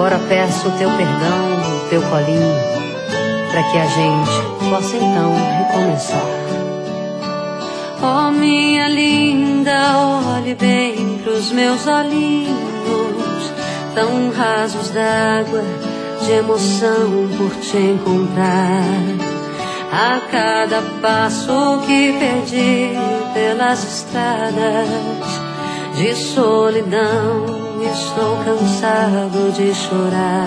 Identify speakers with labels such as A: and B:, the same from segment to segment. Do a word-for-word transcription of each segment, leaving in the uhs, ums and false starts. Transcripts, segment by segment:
A: Agora peço o teu perdão, o teu colinho, pra que a gente possa então recomeçar.
B: Oh, minha linda, olhe bem pros meus olhinhos, tão rasos d'água, de emoção por te encontrar. A cada passo que perdi pelas estradas de solidão, estou cansado de chorar.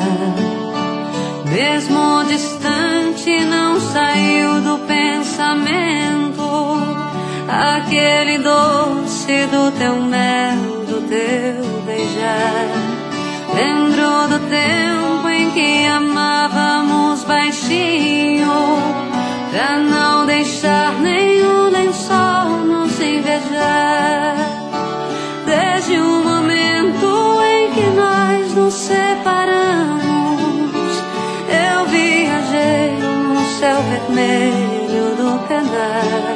B: Mesmo distante, não saiu do pensamento aquele doce do teu mel, do teu beijar. Lembro do tempo em que amávamos baixinho, pra não deixar nenhum lençol nos invejar. Desde o momento em que nós nos separamos, eu viajei no céu vermelho do penar.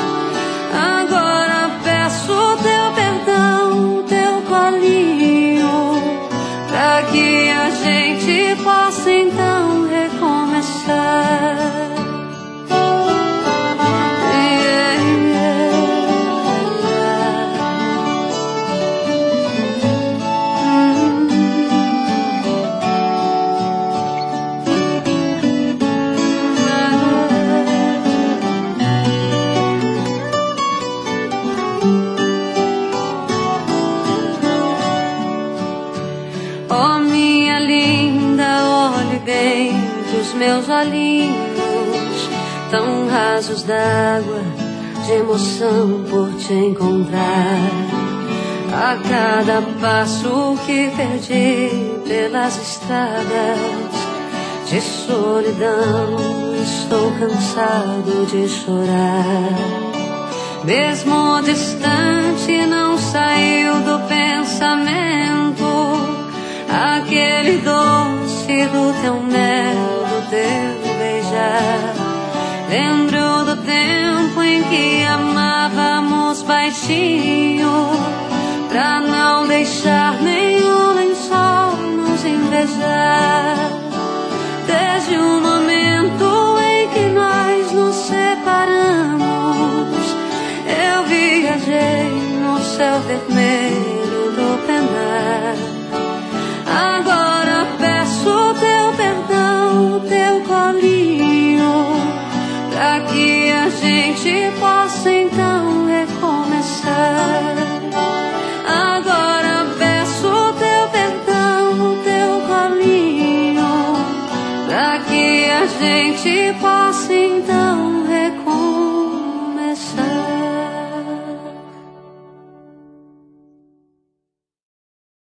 B: Agora peço teu perdão, teu colinho, pra que a gente possa então recomeçar. Oh, minha linda, olhe bem pros meus olhinhos, tão rasos d'água, de emoção por te encontrar. A cada passo que perdi pelas estradas de solidão, estou cansado de chorar. Mesmo distante, não saiu do pensamento aquele doce do teu mel, do teu beijar. Lembro do tempo em que amávamos baixinho, pra não deixar nenhum lençol nos invejar. Desde o momento em que nós nos separamos, eu viajei no céu vermelho do penar. Agora peço teu perdão, teu colinho, pra que a gente possa então recomeçar. Agora peço teu perdão, teu colinho, pra que a gente possa então